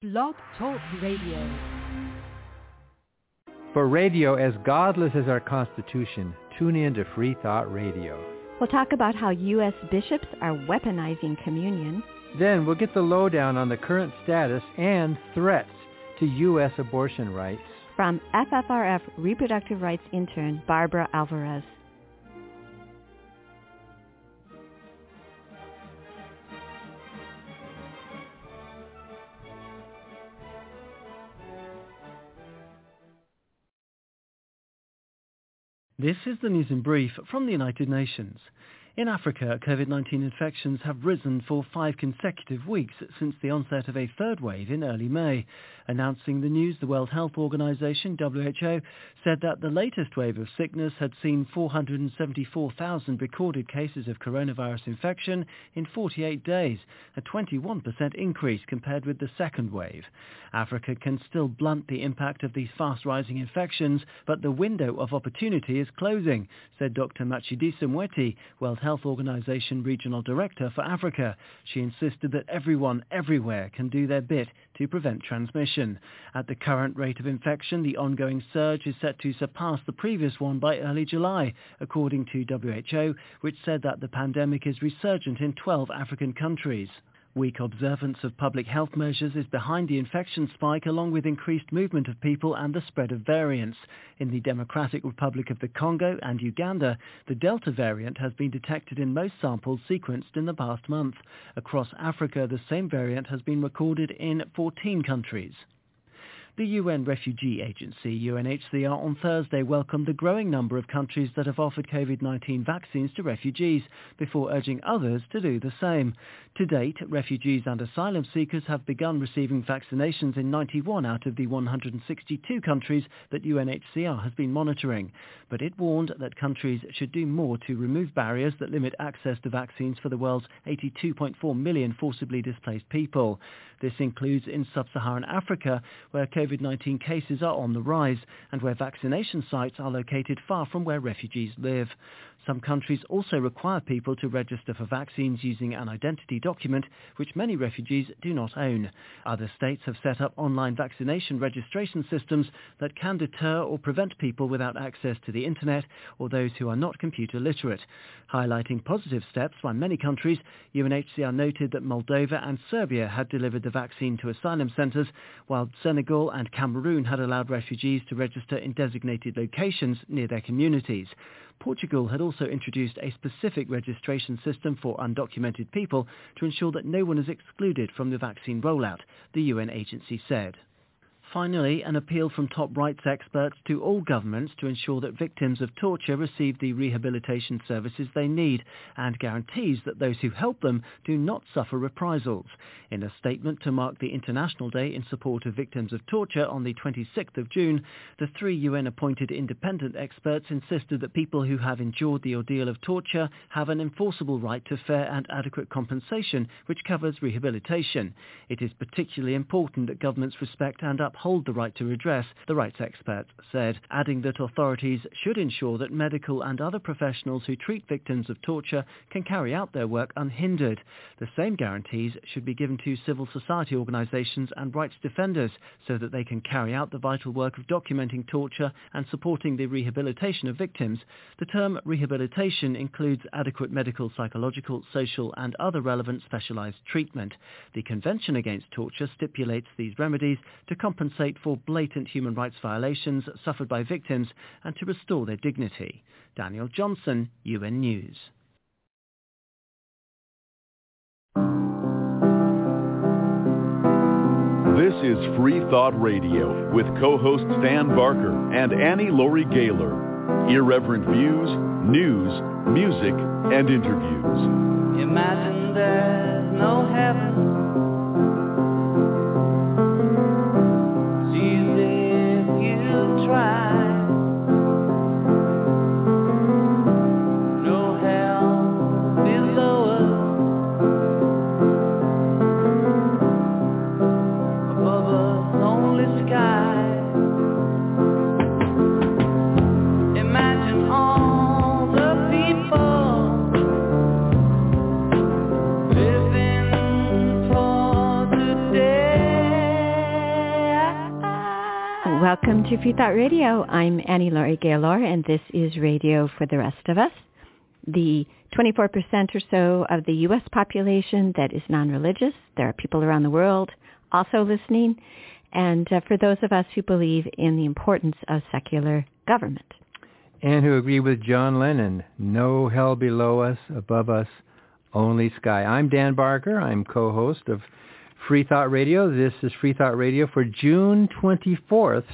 Blog Talk Radio. For radio as godless as our Constitution, tune in to Free Thought Radio. We'll talk about how U.S. bishops are weaponizing communion. Then we'll get the lowdown on the current status and threats to U.S. abortion rights. From FFRF reproductive rights intern Barbara Alvarez. This is the news in brief from the United Nations. In Africa, COVID-19 infections have risen for 5 consecutive weeks since the onset of a third wave in early May. Announcing the news, the World Health Organization, WHO, said that the latest wave of sickness had seen 474,000 recorded cases of coronavirus infection in 48 days, a 21% increase compared with the second wave. Africa can still blunt the impact of these fast-rising infections, but the window of opportunity is closing, said Dr. Matshidiso Moeti, World Health Organization Regional Director for Africa. She insisted that everyone, everywhere, can do their bit to prevent transmission. At the current rate of infection, the ongoing surge is set to surpass the previous one by early July, according to WHO, which said that the pandemic is resurgent in 12 African countries. Weak observance of public health measures is behind the infection spike, along with increased movement of people and the spread of variants. In the Democratic Republic of the Congo and Uganda, the Delta variant has been detected in most samples sequenced in the past month. Across Africa, the same variant has been recorded in 14 countries. The UN Refugee Agency, UNHCR, on Thursday welcomed the growing number of countries that have offered COVID-19 vaccines to refugees, before urging others to do the same. To date, refugees and asylum seekers have begun receiving vaccinations in 91 out of the 162 countries that UNHCR has been monitoring. But it warned that countries should do more to remove barriers that limit access to vaccines for the world's 82.4 million forcibly displaced people. This includes in sub-Saharan Africa, where COVID-19 cases are on the rise and where vaccination sites are located far from where refugees live. Some countries also require people to register for vaccines using an identity document, which many refugees do not own. Other states have set up online vaccination registration systems that can deter or prevent people without access to the internet or those who are not computer literate. Highlighting positive steps by many countries, UNHCR noted that Moldova and Serbia had delivered the vaccine to asylum centres, while Senegal and Cameroon had allowed refugees to register in designated locations near their communities. Portugal had also introduced a specific registration system for undocumented people to ensure that no one is excluded from the vaccine rollout, the UN agency said. Finally, an appeal from top rights experts to all governments to ensure that victims of torture receive the rehabilitation services they need, and guarantees that those who help them do not suffer reprisals. In a statement to mark the International Day in support of victims of torture on the 26th of June, the 3 UN-appointed independent experts insisted that people who have endured the ordeal of torture have an enforceable right to fair and adequate compensation, which covers rehabilitation. It is particularly important that governments respect and uphold the right to redress, the rights experts said, adding that authorities should ensure that medical and other professionals who treat victims of torture can carry out their work unhindered. The same guarantees should be given to civil society organisations and rights defenders so that they can carry out the vital work of documenting torture and supporting the rehabilitation of victims. The term rehabilitation includes adequate medical, psychological, social and other relevant specialised treatment. The Convention Against Torture stipulates these remedies to compensate for blatant human rights violations suffered by victims and to restore their dignity. Daniel Johnson, UN News. This is Free Thought Radio with co-host Stan Barker and Annie Laurie Gaylor. Irreverent views, news, music, and interviews. Imagine there's no heaven. Living Welcome to Free Thought Radio. I'm Annie Laurie Gaylor, and this is Radio for the Rest of Us. The 24% or so of the U.S. population that is non-religious. There are people around the world also listening. And for those of us who believe in the importance of secular government. And who agree with John Lennon, no hell below us, above us, only sky. I'm Dan Barker. I'm co-host of Free Thought Radio. This is Free Thought Radio for June 24th,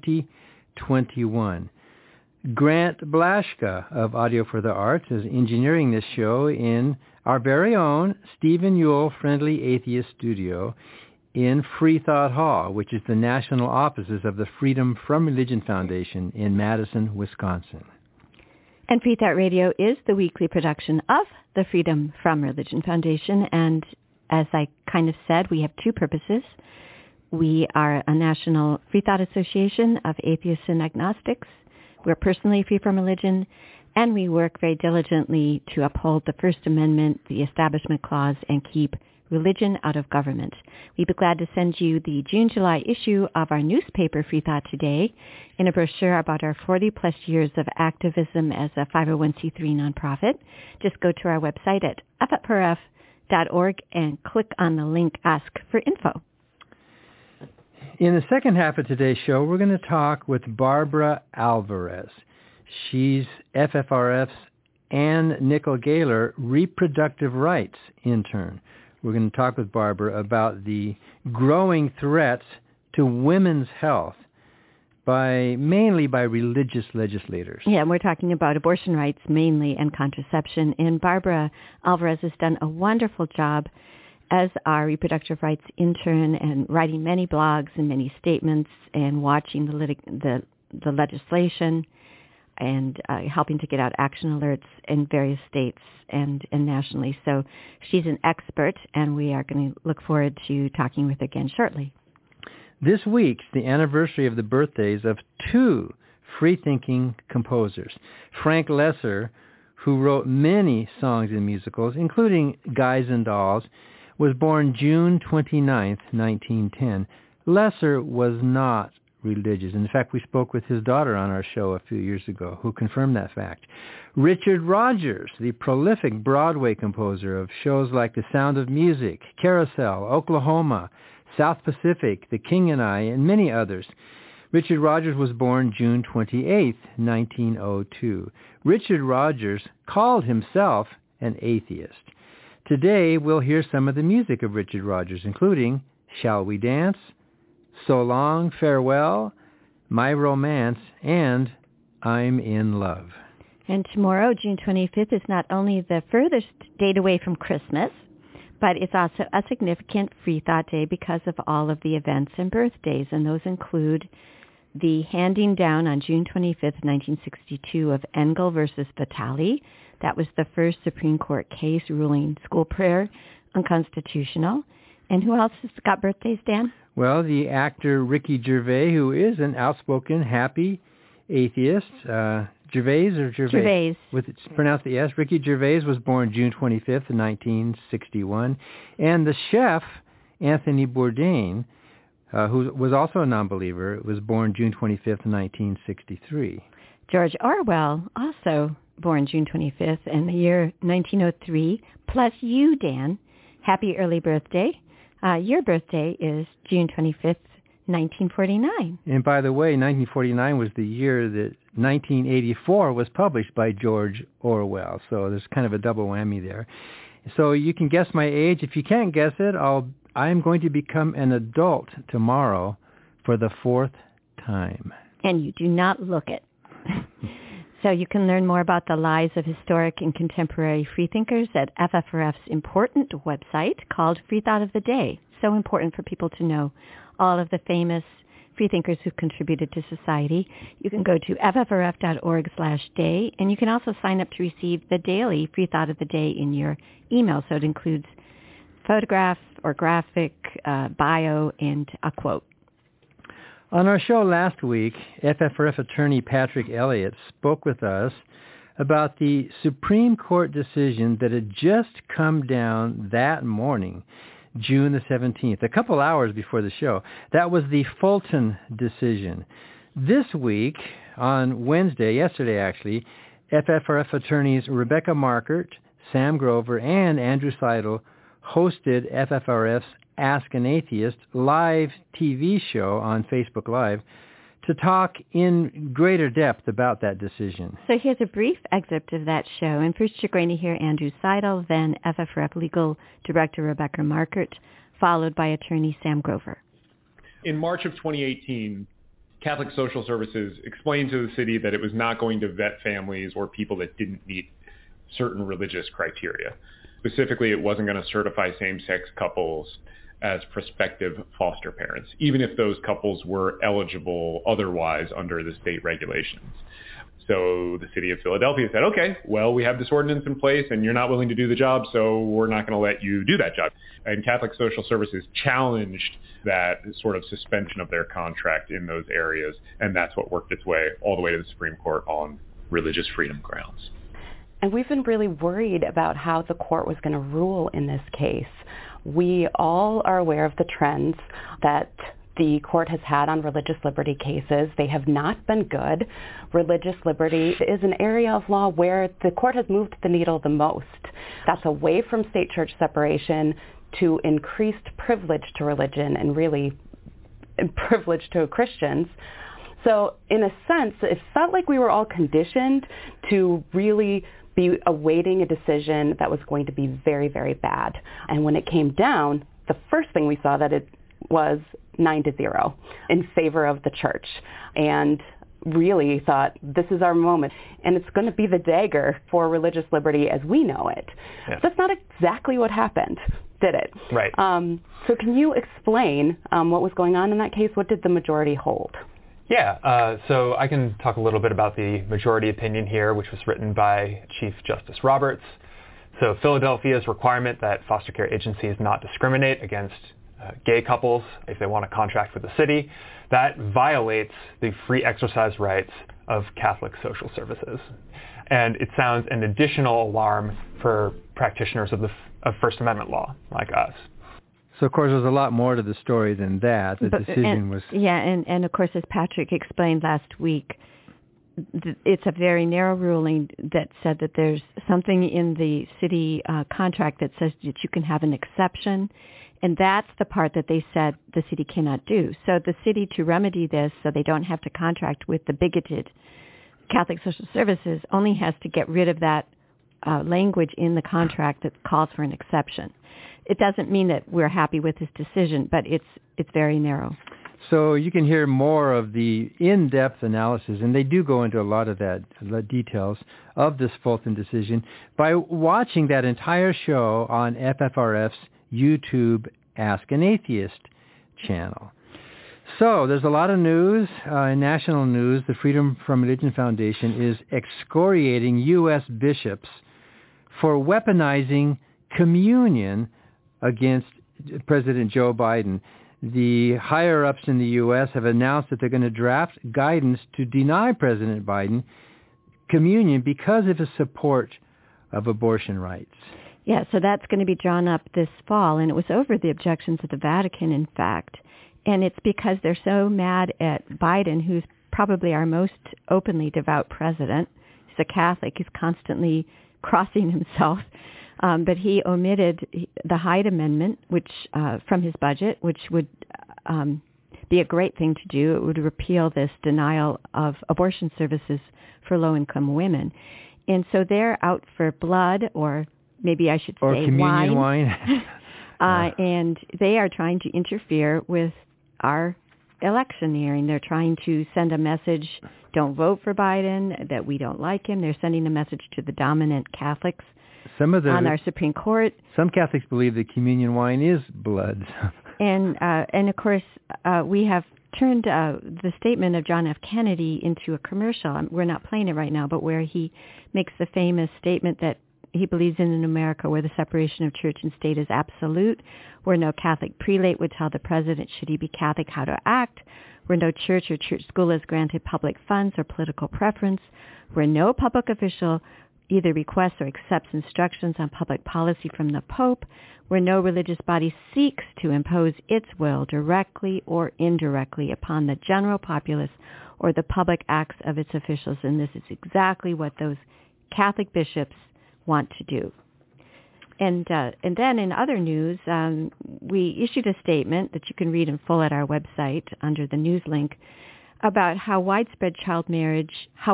2021. Grant Blashka of Audio for the Arts is engineering this show in our very own Stephen Ewell Friendly Atheist Studio in Free Thought Hall, which is the national offices of the Freedom from Religion Foundation in Madison, Wisconsin. And Free Thought Radio is the weekly production of the Freedom from Religion Foundation, and as I kind of said, we have two purposes. We are a national free thought association of atheists and agnostics. We're personally free from religion, and we work very diligently to uphold the First Amendment, the Establishment Clause, and keep religion out of government. We'd be glad to send you the June-July issue of our newspaper, Free Thought Today, in a brochure about our 40-plus years of activism as a 501c3 nonprofit. Just go to our website at ffrf.org and click on the link Ask for Info. In the second half of today's show, we're going to talk with Barbara Alvarez. She's FFRF's Ann Nickel Gaylor reproductive rights intern. We're going to talk with Barbara about the growing threats to women's health mainly by religious legislators. Yeah, and we're talking about abortion rights mainly and contraception. And Barbara Alvarez has done a wonderful job as our reproductive rights intern and writing many blogs and many statements and watching the legislation and helping to get out action alerts in various states and nationally. So she's an expert, and we are going to look forward to talking with her again shortly. This week's the anniversary of the birthdays of two free-thinking composers. Frank Loesser, who wrote many songs and musicals, including Guys and Dolls, was born June 29th, 1910. Loesser was not religious. In fact, we spoke with his daughter on our show a few years ago, who confirmed that fact. Richard Rodgers, the prolific Broadway composer of shows like The Sound of Music, Carousel, Oklahoma, South Pacific, The King and I, and many others. Richard Rodgers was born June 28, 1902. Richard Rodgers called himself an atheist. Today, we'll hear some of the music of Richard Rodgers, including Shall We Dance?, So Long, Farewell, My Romance, and I'm in Love. And tomorrow, June 25th, is not only the furthest date away from Christmas, but it's also a significant Free Thought Day because of all of the events and birthdays, and those include the handing down on June 25th, 1962 of Engel versus Vitale. That was the first Supreme Court case ruling school prayer unconstitutional. And who else has got birthdays, Dan? Well, the actor Ricky Gervais, who is an outspoken, happy atheist. Gervais or Gervais? Gervais. It's pronounced the S. Ricky Gervais was born June 25th, 1961. And the chef, Anthony Bourdain, who was also a non-believer, was born June 25th, 1963. George Orwell, also born June 25th in the year 1903. Plus you, Dan. Happy early birthday. Your birthday is June 25th, 1949. And by the way, 1949 was the year that 1984 was published by George Orwell. So there's kind of a double whammy there. So you can guess my age. If you can't guess it, I'm going to become an adult tomorrow for the fourth time. And you do not look it. So you can learn more about the lives of historic and contemporary freethinkers at FFRF's important website called Free Thought of the Day. So important for people to know all of the famous freethinkers who've contributed to society. You can go to ffrf.org/day, and you can also sign up to receive the daily Free Thought of the Day in your email. So it includes photograph or graphic, bio, and a quote. On our show last week, FFRF attorney Patrick Elliott spoke with us about the Supreme Court decision that had just come down that morning June the 17th, a couple hours before the show. That was the Fulton decision. This week, on Wednesday, yesterday actually, FFRF attorneys Rebecca Markert, Sam Grover, and Andrew Seidel hosted FFRF's Ask an Atheist live TV show on Facebook Live to talk in greater depth about that decision. So here's a brief excerpt of that show. And first you're going to hear Andrew Seidel, then FFRF Legal Director Rebecca Markert, followed by attorney Sam Grover. In March of 2018, Catholic Social Services explained to the city that it was not going to vet families or people that didn't meet certain religious criteria. Specifically, it wasn't going to certify same-sex couples as prospective foster parents, even if those couples were eligible otherwise under the state regulations. So the city of Philadelphia said, okay, well, we have this ordinance in place and you're not willing to do the job, so we're not going to let you do that job. And Catholic Social Services challenged that sort of suspension of their contract in those areas, and that's what worked its way all the way to the Supreme Court on religious freedom grounds. And we've been really worried about how the court was going to rule in this case. We all are aware of the trends that the court has had on religious liberty cases. They have not been good. Religious liberty is an area of law where the court has moved the needle the most. That's away from state-church separation to increased privilege to religion and really privilege to Christians. So in a sense, it felt like we were all conditioned to really be awaiting a decision that was going to be very, very bad. And when it came down, the first thing we saw that it was 9-0 in favor of the church, and really thought, this is our moment. And it's going to be the dagger for religious liberty as we know it. Yeah. That's not exactly what happened, did it? Right. So can you explain what was going on in that case? What did the majority hold? Yeah, so I can talk a little bit about the majority opinion here, which was written by Chief Justice Roberts. So Philadelphia's requirement that foster care agencies not discriminate against gay couples if they want to contract with the city, that violates the free exercise rights of Catholic Social Services. And it sounds an additional alarm for practitioners of First Amendment law like us. So, of course, there's a lot more to the story than that. The decision was... Yeah, and of course, as Patrick explained last week, it's a very narrow ruling that said that there's something in the city contract that says that you can have an exception, and that's the part that they said the city cannot do. So the city, to remedy this so they don't have to contract with the bigoted Catholic Social Services, only has to get rid of that language in the contract that calls for an exception. It doesn't mean that we're happy with his decision, but it's very narrow. So you can hear more of the in-depth analysis, and they do go into a lot of the details of this Fulton decision by watching that entire show on FFRF's YouTube Ask an Atheist channel. So there's a lot of news, national news. The Freedom from Religion Foundation is excoriating U.S. bishops for weaponizing communion against President Joe Biden. The higher-ups in the U.S. have announced that they're going to draft guidance to deny President Biden communion because of his support of abortion rights. Yeah, so that's going to be drawn up this fall, and it was over the objections of the Vatican, in fact. And it's because they're so mad at Biden, who's probably our most openly devout president. He's a Catholic. He's constantly crossing himself. But he omitted the Hyde Amendment, which from his budget, which would be a great thing to do. It would repeal this denial of abortion services for low-income women. And so they're out for blood, or maybe I should say communion wine. And they are trying to interfere with our electioneering. They're trying to send a message, don't vote for Biden, that we don't like him. They're sending a message to the dominant Catholics on our Supreme Court. Some Catholics believe that communion wine is blood. And of course, we have turned the statement of John F. Kennedy into a commercial. We're not playing it right now, but where he makes the famous statement that he believes in an America where the separation of church and state is absolute, where no Catholic prelate would tell the president, should he be Catholic, how to act, where no church or church school is granted public funds or political preference, where no public official either requests or accepts instructions on public policy from the Pope, where no religious body seeks to impose its will directly or indirectly upon the general populace or the public acts of its officials. And this is exactly what those Catholic bishops want to do. And then in other news, we issued a statement that you can read in full at our website under the news link about how widespread child marriage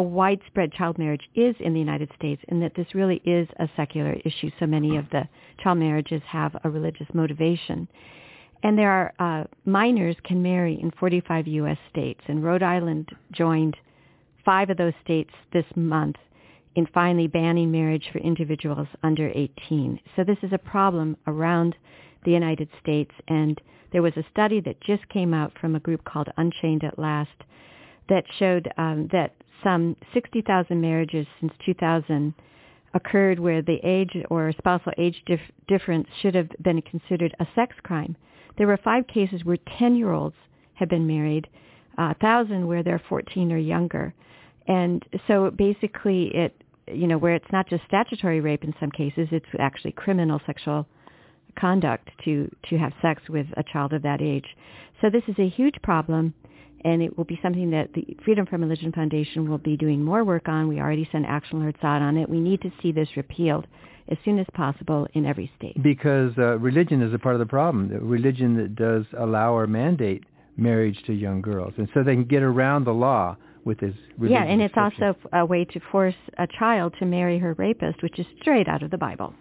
is in the United States, and that this really is a secular issue. So many of the child marriages have a religious motivation. And there are minors can marry in 45 U.S. states, and Rhode Island joined 5 of those states this month in finally banning marriage for individuals under 18. So this is a problem around the United States, and there was a study that just came out from a group called Unchained at Last that showed that some 60,000 marriages since 2000 occurred where the age or spousal age difference should have been considered a sex crime. There were 5 cases where 10-year-olds had been married, 1,000 where they're 14 or younger. And so basically where it's not just statutory rape in some cases, it's actually criminal sexual conduct to have sex with a child of that age. So this is a huge problem, and it will be something that the Freedom from Religion Foundation will be doing more work on. We already sent action alerts out on it. We need to see this repealed as soon as possible in every state. Because religion is a part of the problem. The religion that does allow or mandate marriage to young girls. And so they can get around the law with this religion. Yeah, and it's also a way to force a child to marry her rapist, which is straight out of the Bible.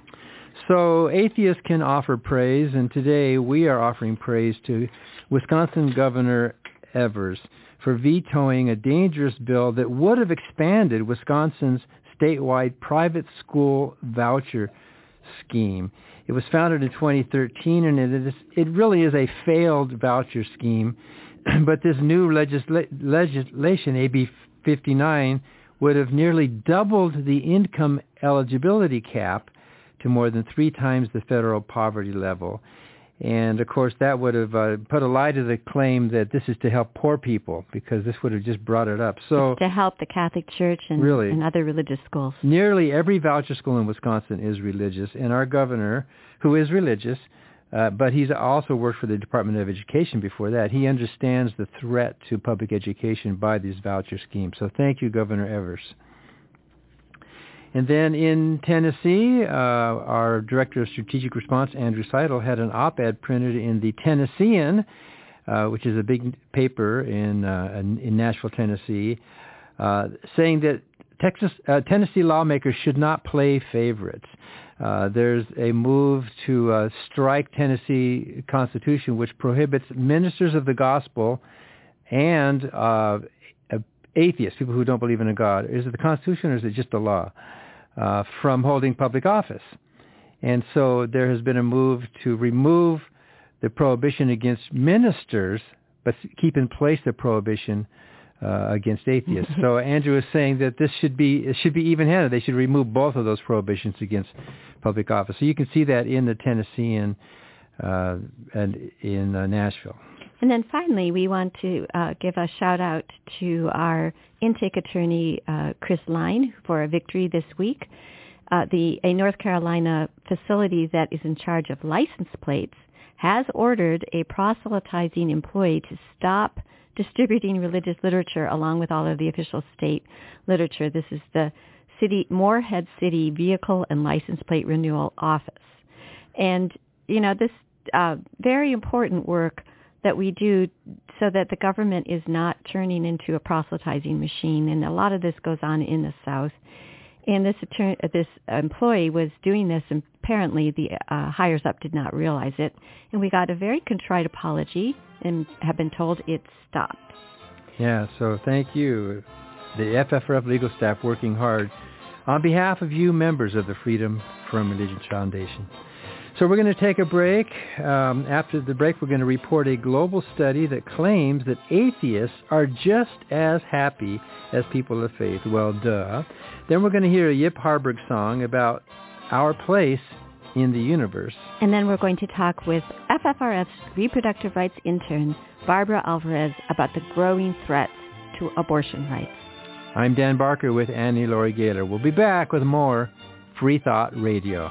So atheists can offer praise, and today we are offering praise to Wisconsin Governor Evers for vetoing a dangerous bill that would have expanded Wisconsin's statewide private school voucher scheme. It was founded in 2013, and it really is a failed voucher scheme. But this new legislation, AB 59, would have nearly doubled the income eligibility cap to more than 3 times the federal poverty level. And, of course, that would have put a lie to the claim that this is to help poor people, because this would have just brought it up. So it's to help the Catholic Church and other religious schools. Nearly every voucher school in Wisconsin is religious, and our governor, who is religious, but he's also worked for the Department of Education before that, he understands the threat to public education by these voucher schemes. So thank you, Governor Evers. And then in Tennessee, our Director of Strategic Response, Andrew Seidel, had an op-ed printed in the Tennessean, which is a big paper in Nashville, Tennessee, saying that Tennessee lawmakers should not play favorites. There's a move to strike Tennessee Constitution, which prohibits ministers of the gospel and atheists, people who don't believe in a God. Is it the Constitution or is it just a law? From holding public office. And so there has been a move to remove the prohibition against ministers, but keep in place the prohibition against atheists. So Andrew is saying that it should be even-handed. They should remove both of those prohibitions against public office. So you can see that in the Tennessean and in Nashville. And then finally, we want to give a shout-out to our intake attorney, Chris Line, for a victory this week. A North Carolina facility that is in charge of license plates has ordered a proselytizing employee to stop distributing religious literature along with all of the official state literature. This is the Morehead City Vehicle and License Plate Renewal Office. And, this very important work that we do so that the government is not turning into a proselytizing machine. And a lot of this goes on in the South. And this employee was doing this, and apparently the higher up did not realize it. And we got a very contrite apology and have been told it's stopped. Yeah, so thank you. The FFRF legal staff working hard on behalf of you members of the Freedom from Religion Foundation. So we're going to take a break. After the break, we're going to report a global study that claims that atheists are just as happy as people of faith. Well, duh. Then we're going to hear a Yip Harburg song about our place in the universe. And then we're going to talk with FFRF's reproductive rights intern, Barbara Alvarez, about the growing threats to abortion rights. I'm Dan Barker with Annie Laurie Gaylor. We'll be back with more Free Thought Radio.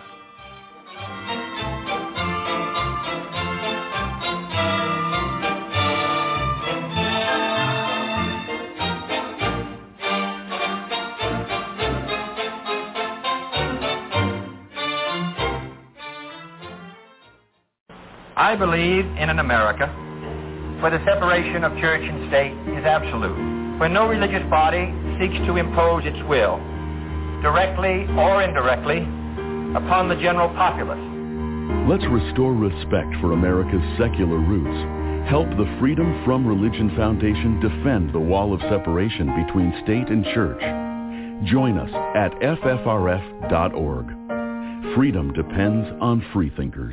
I believe in an America where the separation of church and state is absolute, where no religious body seeks to impose its will, directly or indirectly, upon the general populace. Let's restore respect for America's secular roots. Help the Freedom from Religion Foundation defend the wall of separation between state and church. Join us at ffrf.org. Freedom depends on freethinkers.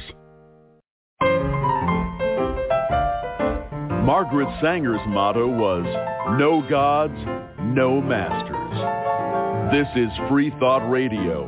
Margaret Sanger's motto was, "No gods, no masters." This is Free Thought Radio.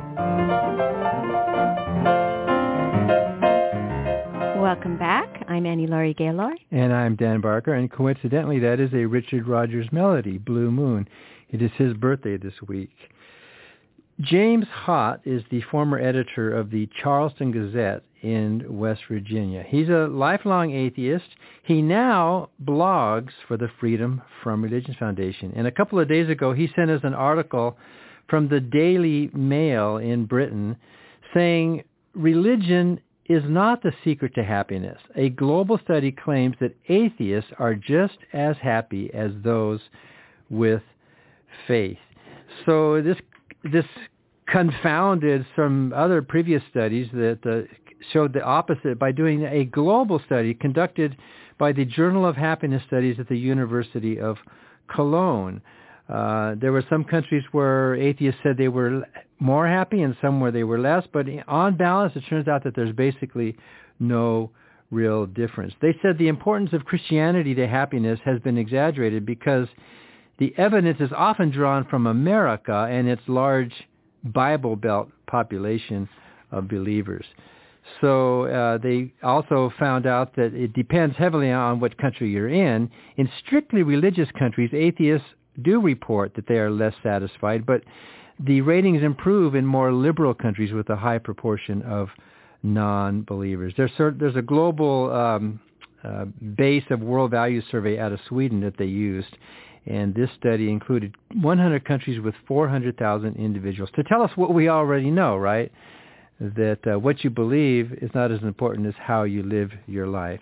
Welcome back. I'm Annie Laurie Gaylor. And I'm Dan Barker, and coincidentally that is a Richard Rogers melody, Blue Moon. It is his birthday this week. James Hott is the former editor of the Charleston Gazette in West Virginia. He's a lifelong atheist. He now blogs for the Freedom from Religion Foundation. And a couple of days ago, he sent us an article from the Daily Mail in Britain saying religion is not the secret to happiness. A global study claims that atheists are just as happy as those with faith. So this confounded some other previous studies that showed the opposite by doing a global study conducted by the Journal of Happiness Studies at the University of Cologne. There were some countries where atheists said they were more happy and some where they were less, but on balance it turns out that there's basically no real difference. They said the importance of Christianity to happiness has been exaggerated because the evidence is often drawn from America and its large Bible Belt population of believers. So they also found out that it depends heavily on what country you're in. In strictly religious countries, atheists do report that they are less satisfied, but the ratings improve in more liberal countries with a high proportion of non-believers. There's a global base of World Values Survey out of Sweden that they used, and this study included 100 countries with 400,000 individuals to tell us what we already know, right? That what you believe is not as important as how you live your life.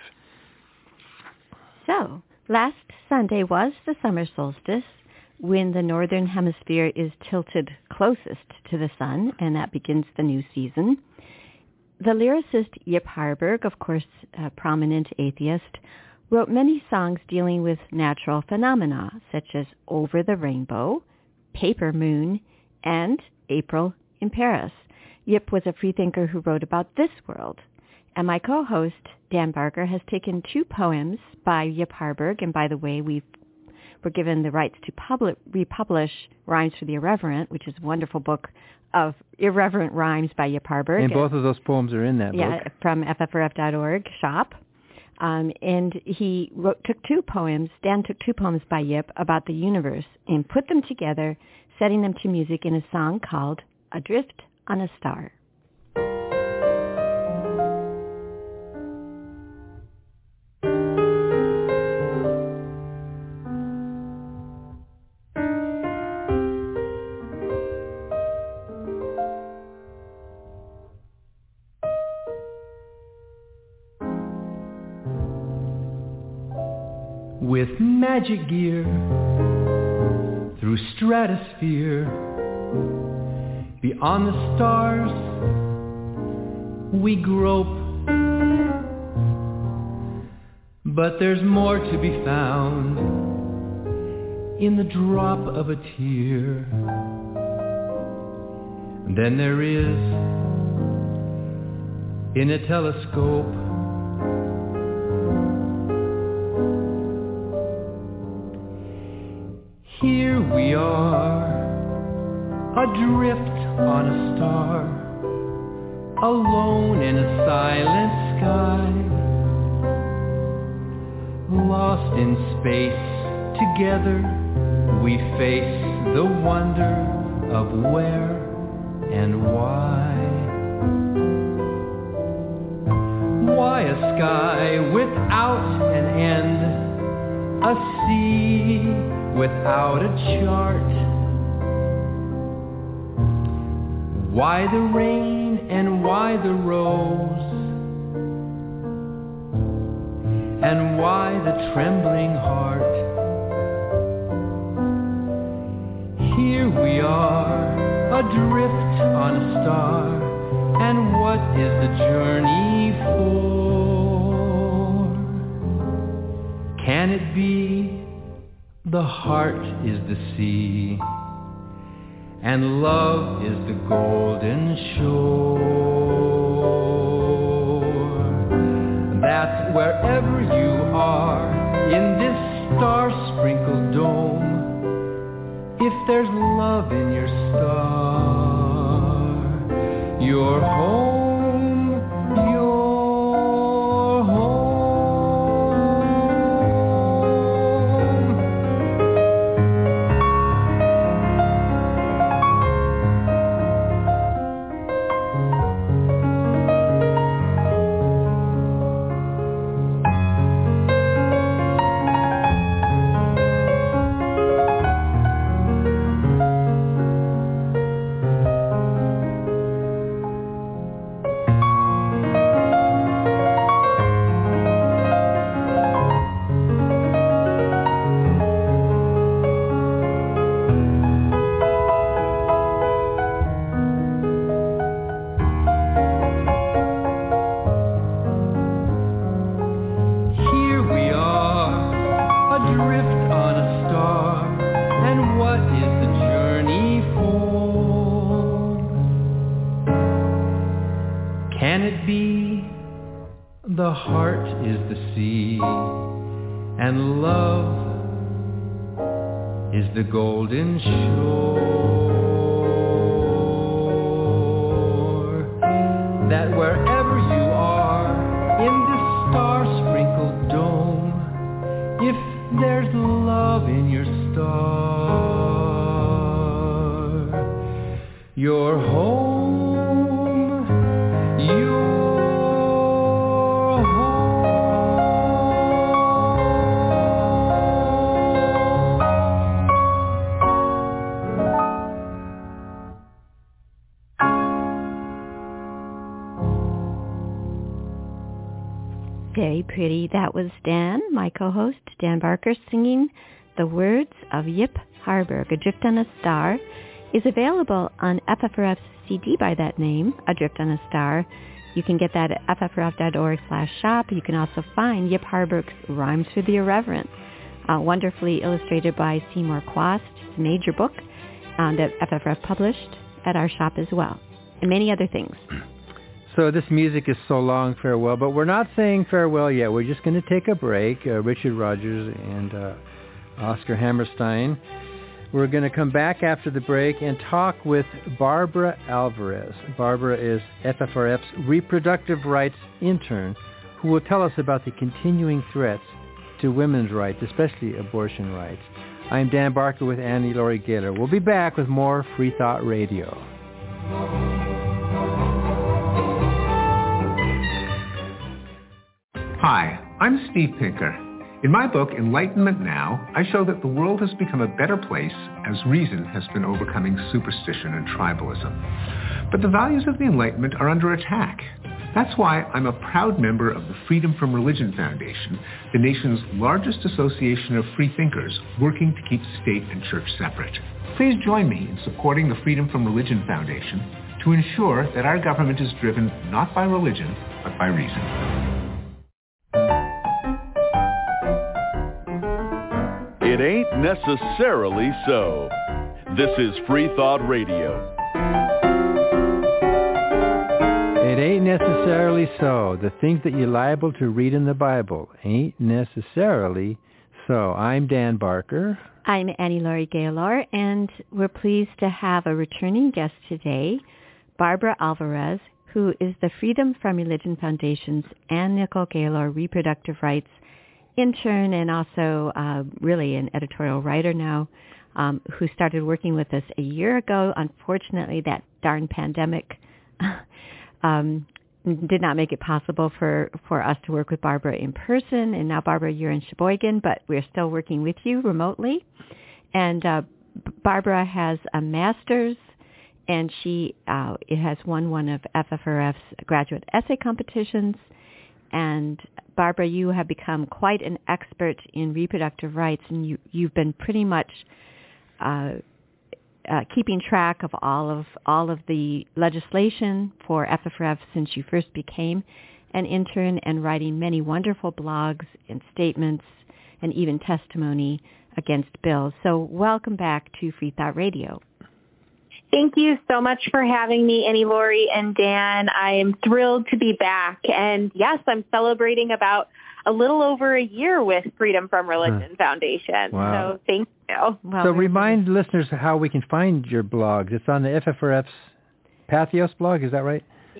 So, last Sunday was the summer solstice, when the northern hemisphere is tilted closest to the sun, and that begins the new season. The lyricist Yip Harburg, of course a prominent atheist, wrote many songs dealing with natural phenomena, such as Over the Rainbow, Paper Moon, and April in Paris. Yip was a freethinker who wrote about this world. And my co-host, Dan Barker, has taken two poems by Yip Harburg, and by the way, we're given the rights to republish Rhymes for the Irreverent, which is a wonderful book of irreverent rhymes by Yip Harburg. And both of those poems are in that book. Yeah, from ffrf.org shop. And he took two poems, Dan took two poems by Yip about the universe and put them together, setting them to music in a song called Adrift on a Star. With magic gear through stratosphere, beyond the stars we grope, but there's more to be found in the drop of a tear than there is in a telescope. Here we are, adrift on a star, alone in a silent sky, lost in space, together we face the wonder of where and why. Why a sky without an end, a sea without a chart? Why the rain and why the rose? And why the trembling heart? Here we are, adrift on a star, and what is the journey for? Can it be the heart is the sea, and love is the golden shore? That wherever you are in this star-sprinkled dome, if there's love in your star, you're home, you're home. The heart is the sea, and love is the golden shore. That wherever you are in this star-sprinkled dome, if there's love in your star, you're home, you're very pretty. That was Dan, my co-host, Dan Barker, singing the words of Yip Harburg. Adrift on a Star is available on FFRF's CD by that name, Adrift on a Star. You can get that at ffrf.org/shop. You can also find Yip Harburg's Rhymes for the Irreverent, wonderfully illustrated by Seymour Quast. It's a major book that FFRF published at our shop as well, and many other things. So this music is So Long Farewell, but we're not saying farewell yet. We're just going to take a break. Richard Rogers and Oscar Hammerstein. We're going to come back after the break and talk with Barbara Alvarez. Barbara is FFRF's reproductive rights intern, who will tell us about the continuing threats to women's rights, especially abortion rights. I'm Dan Barker with Annie Laurie Gaylor. We'll be back with more Free Thought Radio. Hi, I'm Steve Pinker. In my book, Enlightenment Now, I show that the world has become a better place as reason has been overcoming superstition and tribalism. But the values of the Enlightenment are under attack. That's why I'm a proud member of the Freedom from Religion Foundation, the nation's largest association of free thinkers working to keep state and church separate. Please join me in supporting the Freedom from Religion Foundation to ensure that our government is driven not by religion, but by reason. It ain't necessarily so. This is Free Thought Radio. It ain't necessarily so. The things that you're liable to read in the Bible ain't necessarily so. I'm Dan Barker. I'm Annie Laurie Gaylor, and we're pleased to have a returning guest today, Barbara Alvarez, who is the Freedom from Religion Foundation's Ann Nicole Gaylor Reproductive Rights intern and also really an editorial writer now who started working with us a year ago. Unfortunately, that darn pandemic did not make it possible for us to work with Barbara in person. And now, Barbara, you're in Sheboygan, but we're still working with you remotely. And Barbara has a master's, and she has won one of FFRF's graduate essay competitions. And Barbara, you have become quite an expert in reproductive rights, and you've been pretty much keeping track of all of the legislation for FFRF since you first became an intern, and writing many wonderful blogs and statements and even testimony against bills. So welcome back to Free Thought Radio. Thank you so much for having me, Annie Laurie and Dan. I am thrilled to be back. And yes, I'm celebrating about a little over a year with Freedom from Religion Foundation. Wow. So thank you. So remind listeners how we can find your blogs. It's on the FFRF's Patheos blog, is that right?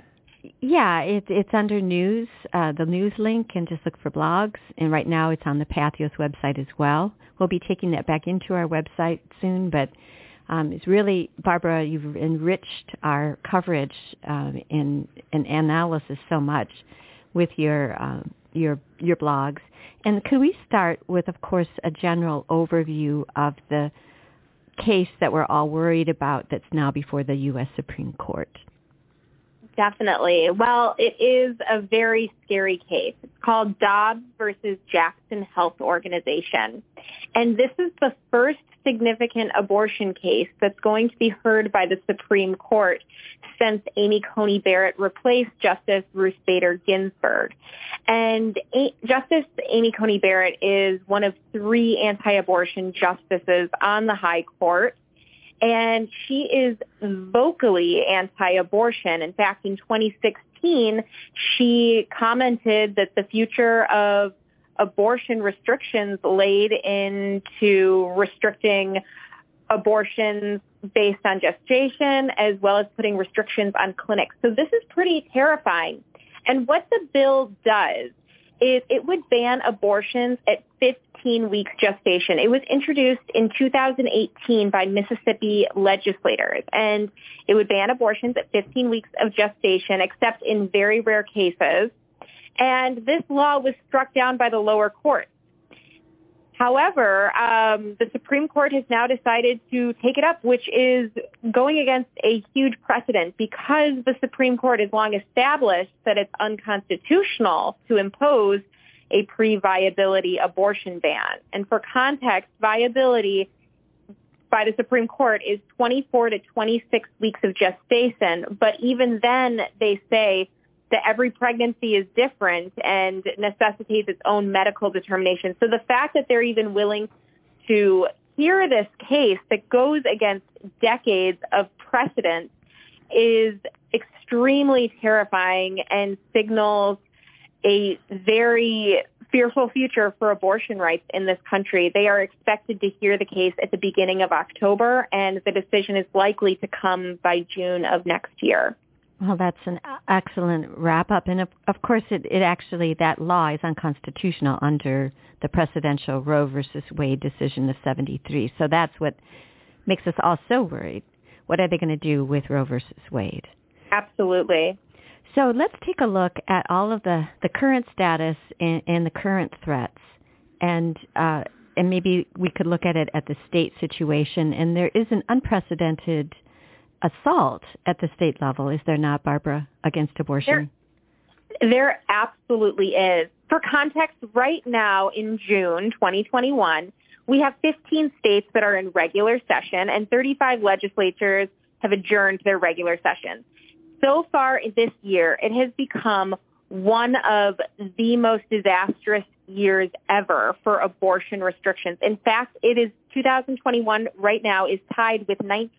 Yeah, it's under news, the news link, and just look for blogs. And right now it's on the Patheos website as well. We'll be taking that back into our website soon, but it's really, Barbara, you've enriched our coverage and analysis so much with your blogs. And could we start with, of course, a general overview of the case that we're all worried about that's now before the U.S. Supreme Court? Definitely. Well, it is a very scary case. It's called Dobbs versus Jackson Health Organization. And this is the first significant abortion case that's going to be heard by the Supreme Court since Amy Coney Barrett replaced Justice Ruth Bader Ginsburg. And Justice Amy Coney Barrett is one of 3 anti-abortion justices on the High Court. And she is vocally anti-abortion. In fact, in 2016, she commented that the future of abortion restrictions laid into restricting abortions based on gestation, as well as putting restrictions on clinics. So this is pretty terrifying. And what the bill does is it would ban abortions at 15 weeks gestation. It was introduced in 2018 by Mississippi legislators, and it would ban abortions at 15 weeks of gestation, except in very rare cases. And this law was struck down by the lower court. However, the Supreme Court has now decided to take it up, which is going against a huge precedent because the Supreme Court has long established that it's unconstitutional to impose a pre-viability abortion ban. And for context, viability by the Supreme Court is 24 to 26 weeks of gestation. But even then, they say that every pregnancy is different and necessitates its own medical determination. So the fact that they're even willing to hear this case that goes against decades of precedent is extremely terrifying and signals a very fearful future for abortion rights in this country. They are expected to hear the case at the beginning of October, and the decision is likely to come by June of next year. Well, that's an excellent wrap-up. And, of course, it actually, that law is unconstitutional under the precedential Roe versus Wade decision of 73. So that's what makes us all so worried. What are they going to do with Roe versus Wade? Absolutely. So let's take a look at all of the current status and the current threats. And maybe we could look at it at the state situation. And there is an unprecedented assault at the state level, is there not, Barbara, against abortion? There absolutely is. For context, right now in June 2021, we have 15 states that are in regular session and 35 legislatures have adjourned their regular sessions. So far this year, it has become one of the most disastrous years ever for abortion restrictions. In fact, it is 2021 right now is tied with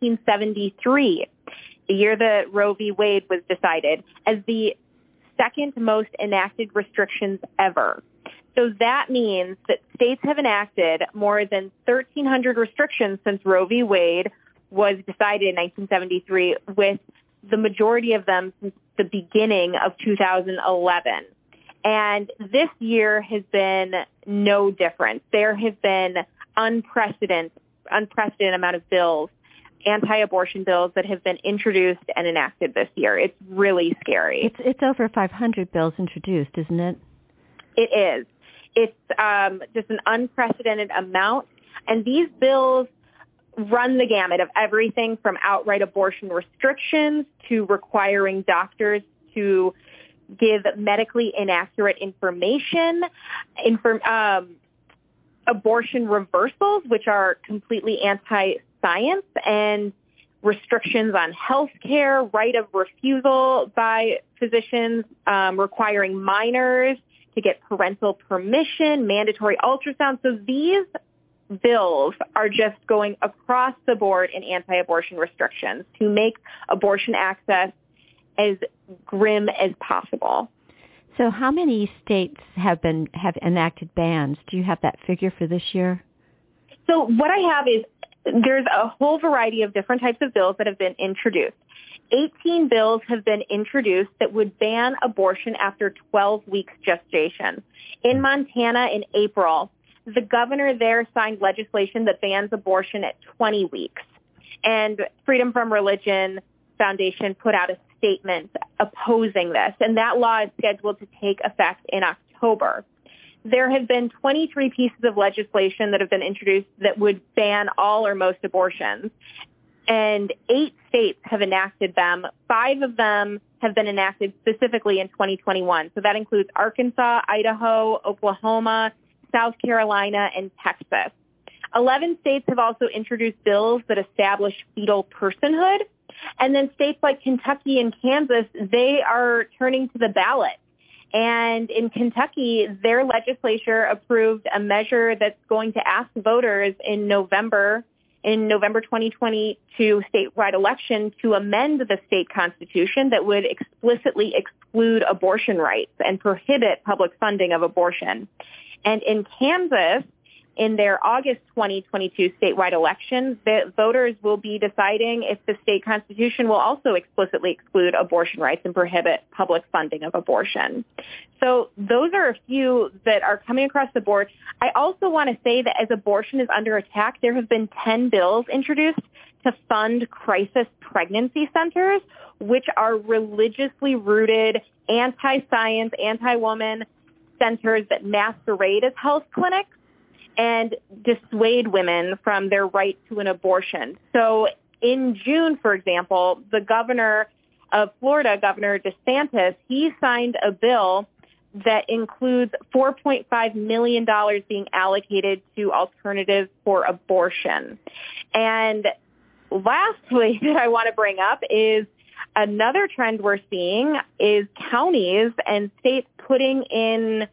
1973, the year that Roe v. Wade was decided, as the second most enacted restrictions ever. So that means that states have enacted more than 1,300 restrictions since Roe v. Wade was decided in 1973, with the majority of them since the beginning of 2011. And this year has been no different. There have been unprecedented unprecedented amount of bills, anti-abortion bills that have been introduced and enacted this year. It's really scary. It's over 500 bills introduced, isn't it? It is. It's just an unprecedented amount. And these bills run the gamut of everything from outright abortion restrictions to requiring doctors to give medically inaccurate information, abortion reversals, which are completely anti-science, and restrictions on health care, right of refusal by physicians, requiring minors to get parental permission, mandatory ultrasound. So these bills are just going across the board in anti-abortion restrictions to make abortion access as grim as possible. So how many states have enacted bans? Do you have that figure for this year? So what I have is there's a whole variety of different types of bills that have been introduced. 18 bills have been introduced that would ban abortion after 12 weeks gestation. In Montana in April, the governor there signed legislation that bans abortion at 20 weeks. And Freedom from Religion Foundation put out a statement opposing this, and that law is scheduled to take effect in October. There have been 23 pieces of legislation that have been introduced that would ban all or most abortions, and 8 states have enacted them. 5 of them have been enacted specifically in 2021. So that includes Arkansas, Idaho, Oklahoma, South Carolina, and Texas. 11 states have also introduced bills that establish fetal personhood. And then states like Kentucky and Kansas, they are turning to the ballot. And in Kentucky, their legislature approved a measure that's going to ask voters in November 2022 statewide election to amend the state constitution that would explicitly exclude abortion rights and prohibit public funding of abortion. And in Kansas, in their August 2022 statewide election, the voters will be deciding if the state constitution will also explicitly exclude abortion rights and prohibit public funding of abortion. So those are a few that are coming across the board. I also want to say that as abortion is under attack, there have been 10 bills introduced to fund crisis pregnancy centers, which are religiously rooted, anti-science, anti-woman centers that masquerade as health clinics and dissuade women from their right to an abortion. So in June, for example, the governor of Florida, Governor DeSantis, he signed a bill that includes $4.5 million being allocated to alternatives for abortion. And lastly that I want to bring up is another trend we're seeing is counties and states putting in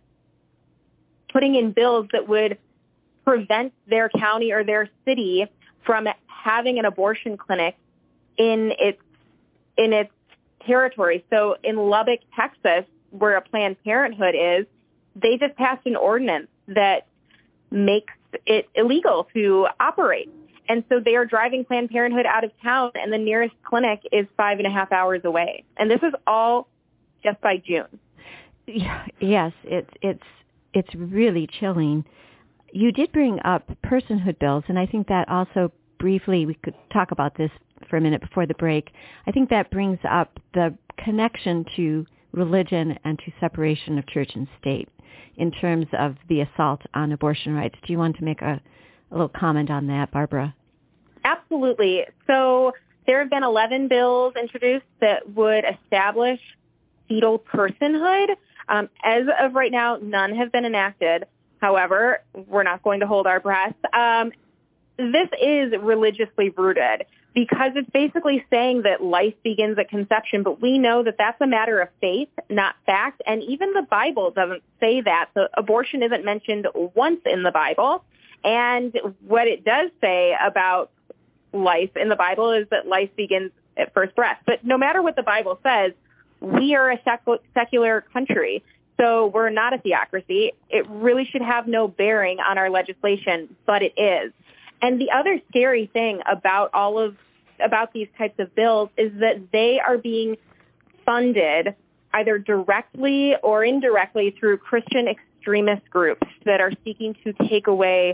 bills that would prevent their county or their city from having an abortion clinic in its territory. So in Lubbock, Texas, where a Planned Parenthood is, they just passed an ordinance that makes it illegal to operate. And so they are driving Planned Parenthood out of town, and the nearest clinic is 5.5 hours away. And this is all just by June. Yes, it's really chilling. You did bring up personhood bills, and I think that also briefly, we could talk about this for a minute before the break. I think that brings up the connection to religion and to separation of church and state in terms of the assault on abortion rights. Do you want to make a little comment on that, Barbara? Absolutely. So there have been 11 bills introduced that would establish fetal personhood. As of right now, none have been enacted. However, we're not going to hold our breath. This is religiously rooted because it's basically saying that life begins at conception, but we know that that's a matter of faith, not fact, and even the Bible doesn't say that. So abortion isn't mentioned once in the Bible, and what it does say about life in the Bible is that life begins at first breath. But no matter what the Bible says, we are a secular country. So we're not a theocracy. It really should have no bearing on our legislation, but it is. And the other scary thing about about these types of bills is that they are being funded either directly or indirectly through Christian extremist groups that are seeking to take away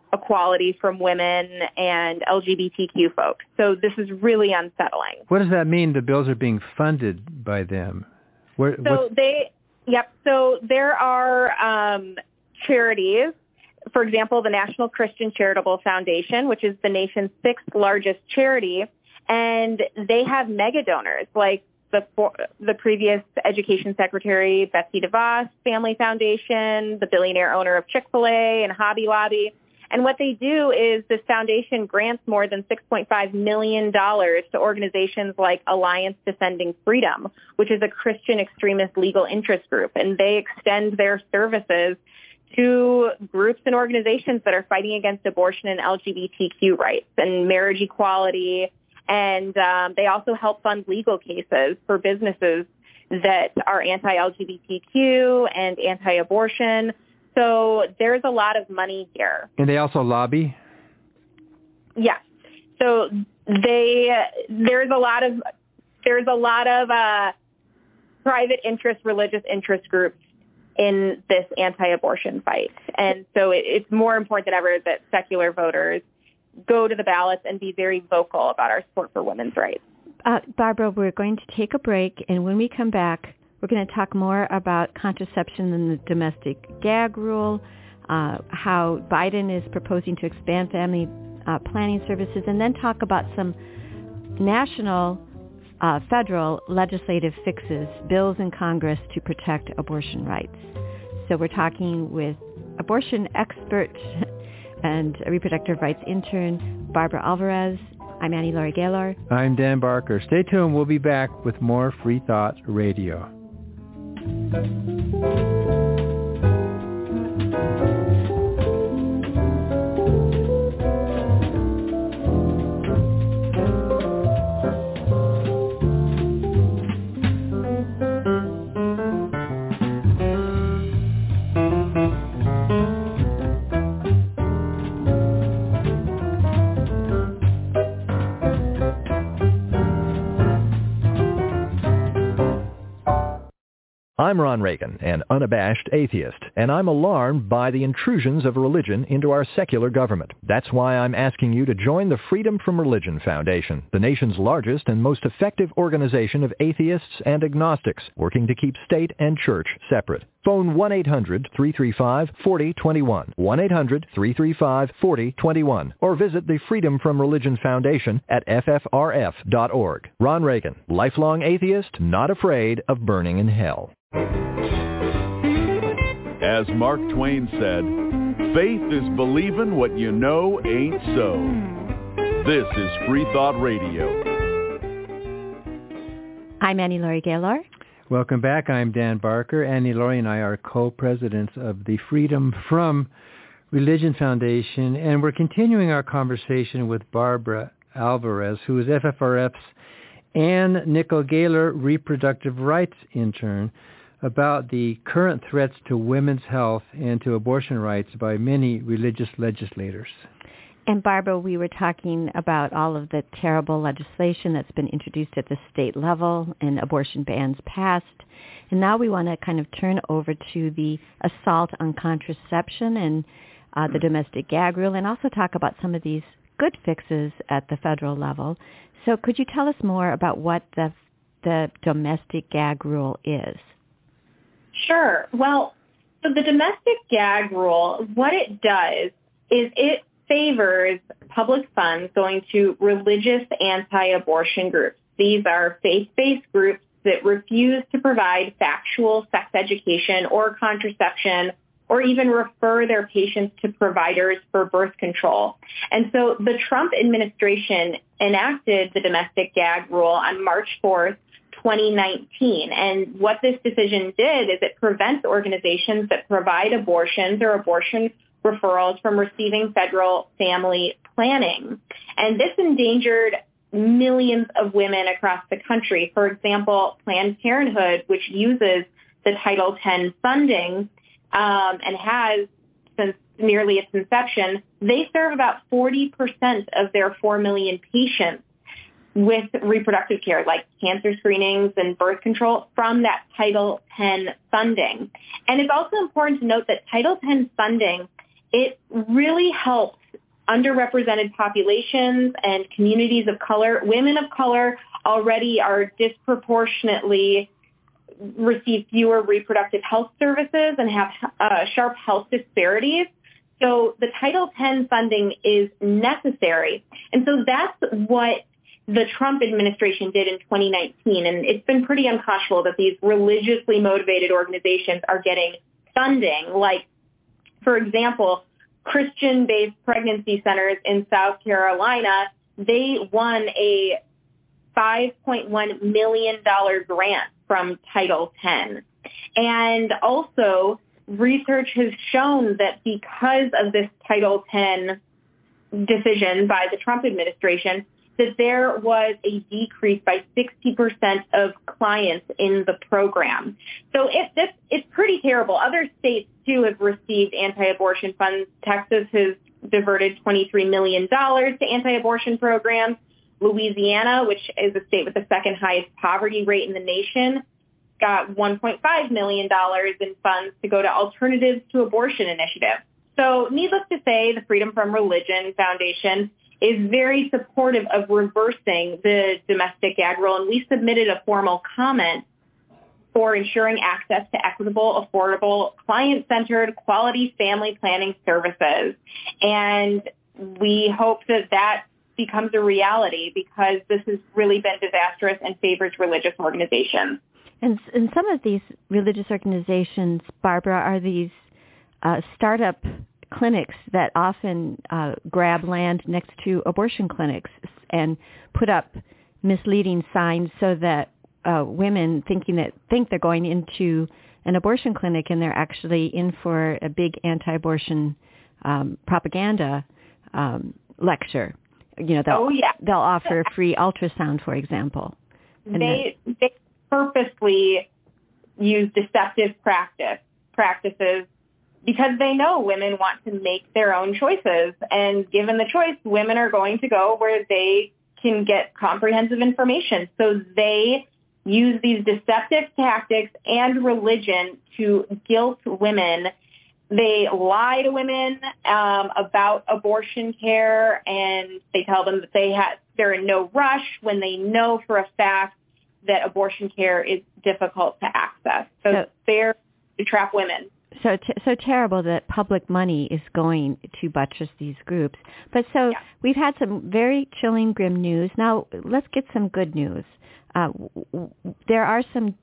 equality from women and LGBTQ folks. So this is really unsettling. What does that mean, the bills are being funded by them? So there are charities, for example, the National Christian Charitable Foundation, which is the nation's 6th largest charity, and they have mega donors like the previous Education Secretary Betsy DeVos Family Foundation, the billionaire owner of Chick-fil-A and Hobby Lobby. And what they do is this foundation grants more than $6.5 million to organizations like Alliance Defending Freedom, which is a Christian extremist legal interest group. And they extend their services to groups and organizations that are fighting against abortion and LGBTQ rights and marriage equality. And they also help fund legal cases for businesses that are anti-LGBTQ and anti-abortion. So there's a lot of money here. And they also lobby? Yes. So there's a lot of private interest, religious interest groups in this anti-abortion fight. And so it's more important than ever that secular voters go to the ballots and be very vocal about our support for women's rights. Barbara, we're going to take a break, and when we come back, we're going to talk more about contraception and the domestic gag rule, how Biden is proposing to expand family planning services, and then talk about some national, federal legislative fixes, bills in Congress to protect abortion rights. So we're talking with abortion expert and reproductive rights intern Barbara Alvarez. I'm Annie Laurie Gaylor. I'm Dan Barker. Stay tuned. We'll be back with more Free Thought Radio. I'm Ron Reagan, an unabashed atheist, and I'm alarmed by the intrusions of religion into our secular government. That's why I'm asking you to join the Freedom from Religion Foundation, the nation's largest and most effective organization of atheists and agnostics, working to keep state and church separate. Phone 1-800-335-4021, 1-800-335-4021, or visit the Freedom from Religion Foundation at ffrf.org. Ron Reagan, lifelong atheist, not afraid of burning in hell. As Mark Twain said, faith is believing what you know ain't so. This is Free Thought Radio. I'm Annie Laurie Gaylor. Welcome back. I'm Dan Barker. Annie Laurie and I are co-presidents of the Freedom from Religion Foundation, and we're continuing our conversation with Barbara Alvarez, who is FFRF's Ann Nickel Gaylor reproductive rights intern, about the current threats to women's health and to abortion rights by many religious legislators. And Barbara, we were talking about all of the terrible legislation that's been introduced at the state level and abortion bans passed. And now we want to kind of turn over to the assault on contraception and the domestic gag rule, and also talk about some of these good fixes at the federal level. So could you tell us more about what the domestic gag rule is? Sure. Well, so the domestic gag rule, what it does is it favors public funds going to religious anti-abortion groups. These are faith-based groups that refuse to provide factual sex education or contraception or even refer their patients to providers for birth control. And so the Trump administration enacted the domestic gag rule on March 4th, 2019. And what this decision did is it prevents organizations that provide abortions or abortion referrals from receiving federal family planning. And this endangered millions of women across the country. For example, Planned Parenthood, which uses the Title X funding and has since nearly its inception, they serve about 40% of their 4 million patients with reproductive care, like cancer screenings and birth control, from that Title X funding. And it's also important to note that Title X funding it really helps underrepresented populations and communities of color. Women of color already are disproportionately receive fewer reproductive health services and have sharp health disparities. So the Title X funding is necessary. And so that's what the Trump administration did in 2019. And it's been pretty unconscionable that these religiously motivated organizations are getting funding. Like, for example, Christian-based pregnancy centers in South Carolina, they won a $5.1 million grant from Title X. And also, research has shown that because of this Title X decision by the Trump administration, that there was a decrease by 60% of clients in the program. So it's pretty terrible. Other states, too, have received anti-abortion funds. Texas has diverted $23 million to anti-abortion programs. Louisiana, which is a state with the second highest poverty rate in the nation, got $1.5 million in funds to go to Alternatives to Abortion initiatives. So needless to say, the Freedom from Religion Foundation is very supportive of reversing the domestic gag rule, and we submitted a formal comment for ensuring access to equitable, affordable, client-centered, quality family planning services. And we hope that that becomes a reality because this has really been disastrous and favors religious organizations. And some of these religious organizations, Barbara, are these startup clinics that often grab land next to abortion clinics and put up misleading signs so that women think they're going into an abortion clinic and they're actually in for a big anti-abortion propaganda lecture. You know, they'll offer a free ultrasound, for example. And they purposely use deceptive practices because they know women want to make their own choices. And given the choice, women are going to go where they can get comprehensive information. So they use these deceptive tactics and religion to guilt women. They lie to women about abortion care, and they tell them that they're in no rush when they know for a fact that abortion care is difficult to access. So they're to trap women. So terrible that public money is going to buttress these groups. But we've had some very chilling, grim news. Now let's get some good news. There are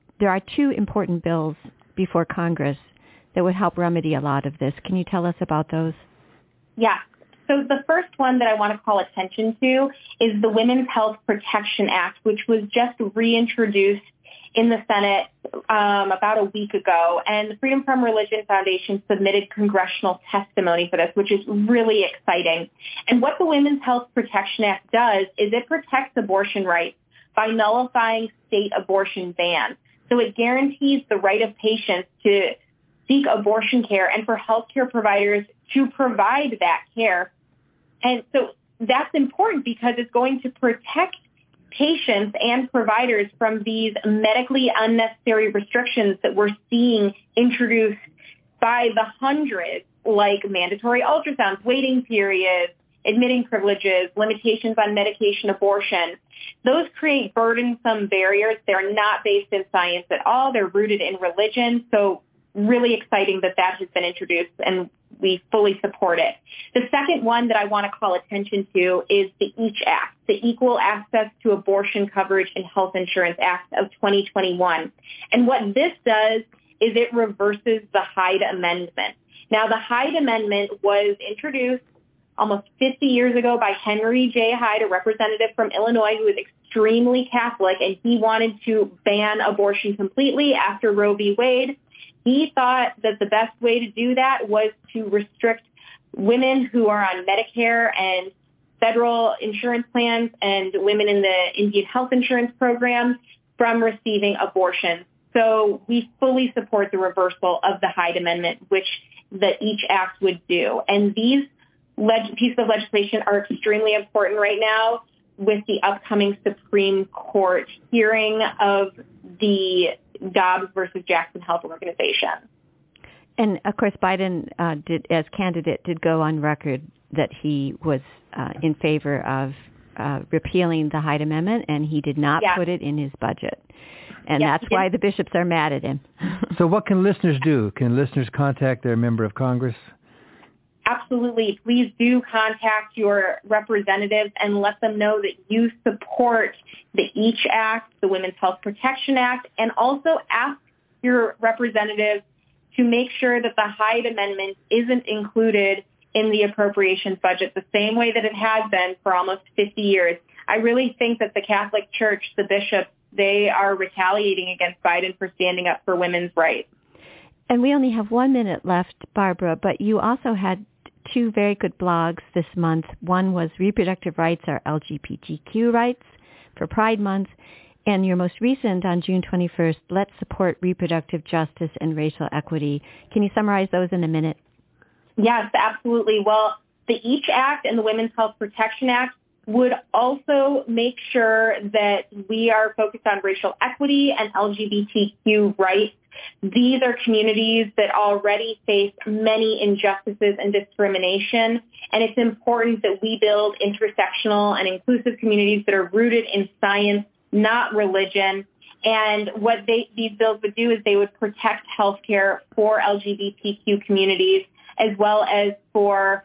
two important bills before Congress that would help remedy a lot of this. Can you tell us about those? Yeah. So the first one that I want to call attention to is the Women's Health Protection Act, which was just reintroduced in the Senate about a week ago. And the Freedom from Religion Foundation submitted congressional testimony for this, which is really exciting. And what the Women's Health Protection Act does is it protects abortion rights by nullifying state abortion bans. So it guarantees the right of patients to seek abortion care and for healthcare providers to provide that care. And so that's important because it's going to protect patients and providers from these medically unnecessary restrictions that we're seeing introduced by the hundreds, like mandatory ultrasounds, waiting periods, admitting privileges, limitations on medication abortion. Those create burdensome barriers. They're not based in science at all. They're rooted in religion. So really exciting that has been introduced, and we fully support it. The second one that I want to call attention to is the EACH Act, the Equal Access to Abortion Coverage and Health Insurance Act of 2021. And what this does is it reverses the Hyde Amendment. Now, the Hyde Amendment was introduced almost 50 years ago by Henry J. Hyde, a representative from Illinois who is extremely Catholic, and he wanted to ban abortion completely after Roe v. Wade. He thought that the best way to do that was to restrict women who are on Medicare and federal insurance plans and women in the Indian health insurance program from receiving abortion. So we fully support the reversal of the Hyde Amendment, which the EACH Act would do. And these pieces of legislation are extremely important right now with the upcoming Supreme Court hearing of the Dobbs versus Jackson Health Organization. And, of course, Biden, as candidate, did go on record that he was in favor of repealing the Hyde Amendment, and he did not put it in his budget. And that's why the bishops are mad at him. So what can listeners do? Can listeners contact their member of Congress? Absolutely. Please do contact your representatives and let them know that you support the EACH Act, the Women's Health Protection Act, and also ask your representatives to make sure that the Hyde Amendment isn't included in the appropriations budget the same way that it has been for almost 50 years. I really think that the Catholic Church, the bishops, they are retaliating against Biden for standing up for women's rights. And we only have 1 minute left, Barbara, but you also had two very good blogs this month. One was Reproductive Rights Are LGBTQ Rights for Pride Month, and your most recent on June 21st, Let's Support Reproductive Justice and Racial Equity. Can you summarize those in a minute? Yes, absolutely. Well, the EACH Act and the Women's Health Protection Act would also make sure that we are focused on racial equity and LGBTQ rights. These are communities that already face many injustices and discrimination, and it's important that we build intersectional and inclusive communities that are rooted in science, not religion. And what these bills would do is they would protect healthcare for LGBTQ communities as well as for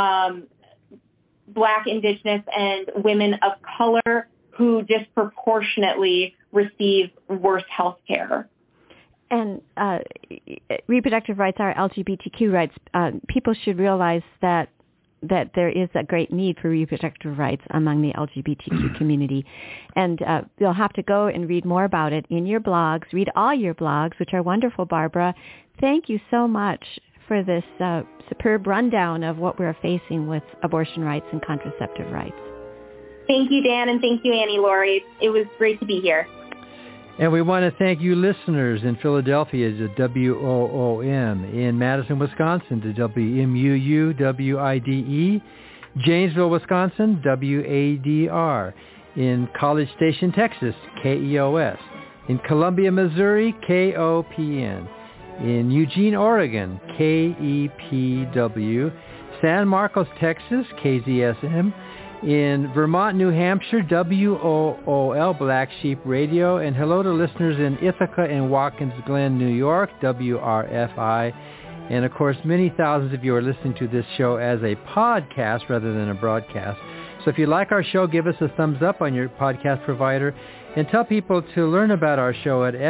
Black, Indigenous, and women of color who disproportionately receive worse health care. And reproductive rights are LGBTQ rights. People should realize that there is a great need for reproductive rights among the LGBTQ community. And you'll have to go and read more about it in your blogs. Read all your blogs, which are wonderful, Barbara. Thank you so much for this superb rundown of what we're facing with abortion rights and contraceptive rights. Thank you, Dan, and thank you, Annie Laurie. It was great to be here. And we want to thank you listeners in Philadelphia to WOOM, in Madison, Wisconsin to WMUU-WIDE, Janesville, Wisconsin, WADR, in College Station, Texas, KEOS, in Columbia, Missouri, KOPN, in Eugene, Oregon, KEPW, San Marcos, Texas, KZSM, in Vermont, New Hampshire, WOOL, Black Sheep Radio, and hello to listeners in Ithaca and Watkins Glen, New York, WRFI. And of course, many thousands of you are listening to this show as a podcast rather than a broadcast. So if you like our show, give us a thumbs up on your podcast provider and tell people to learn about our show at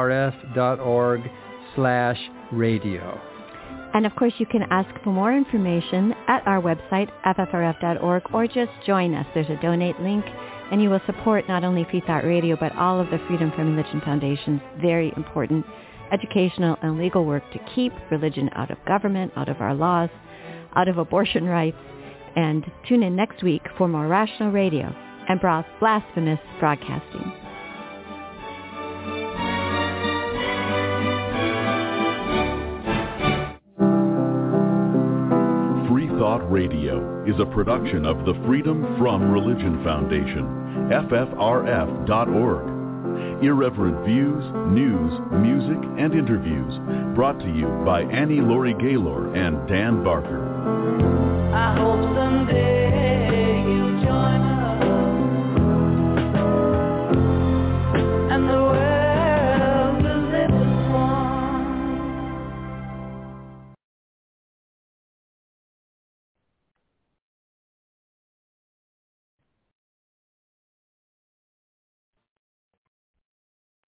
ffrf.org/radio. And, of course, you can ask for more information at our website, ffrf.org, or just join us. There's a donate link, and you will support not only Free Thought Radio, but all of the Freedom from Religion Foundation's very important educational and legal work to keep religion out of government, out of our laws, out of abortion rights. And tune in next week for more Rational Radio and Blasphemous Broadcasting. Thought Radio is a production of the Freedom from Religion Foundation, FFRF.org. Irreverent views, news, music, and interviews brought to you by Annie Laurie Gaylor and Dan Barker. I hope someday